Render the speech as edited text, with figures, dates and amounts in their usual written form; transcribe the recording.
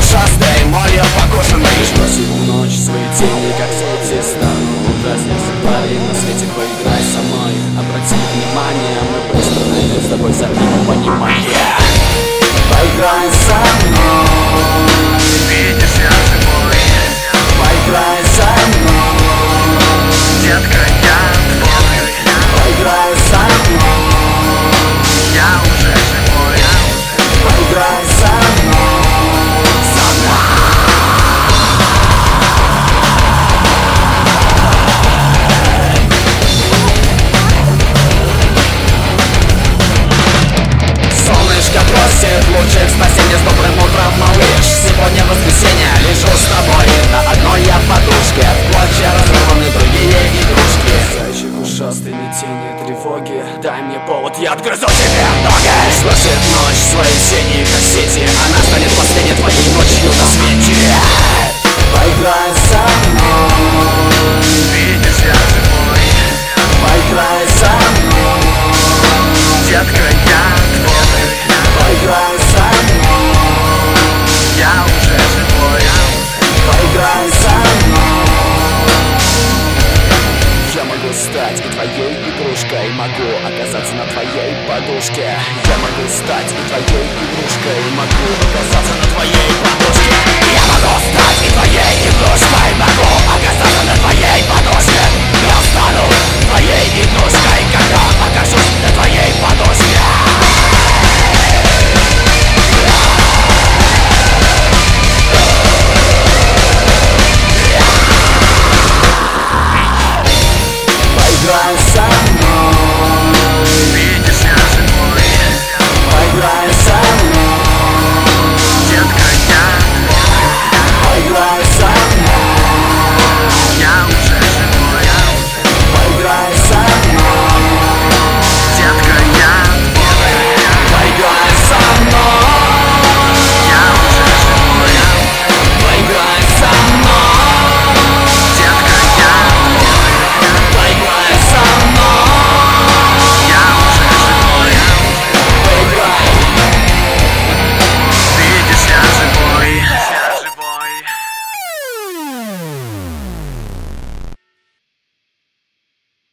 ушастый, моря покошенный. Бросит в ночь свои тени, как солнце стану. Разнится парень на свете, поиграй со мной. Обрати внимание, мы построили с тобой взаимопонимание. Поиграй со мной, Видишь, я живой, поиграй со мной, детка, я твой. поиграй со мной, Я уже живой, поиграй со мной, со мной. Солнышко просит лучших спасения, с добрым утром, малыш. Сегодня воскресенье, лежу с тобой на одной я подушке. В клочья разорваны другие игрушки. Зайчик ушастый, ни тени тревоги. Дай мне повод, я отгрызу тебе ноги. Сбросит ночь свои синие как сети, она станет последней твоей ночью на свете. Поиграй со мной, видишь, я живой, поиграй со мной, детка, я твой. поиграй со мной, Я уже живой, поиграй со мной. Я могу стать и твоей игрушкой, могу оказаться на твоей подушке. Я могу стать и твоей игрушкой, могу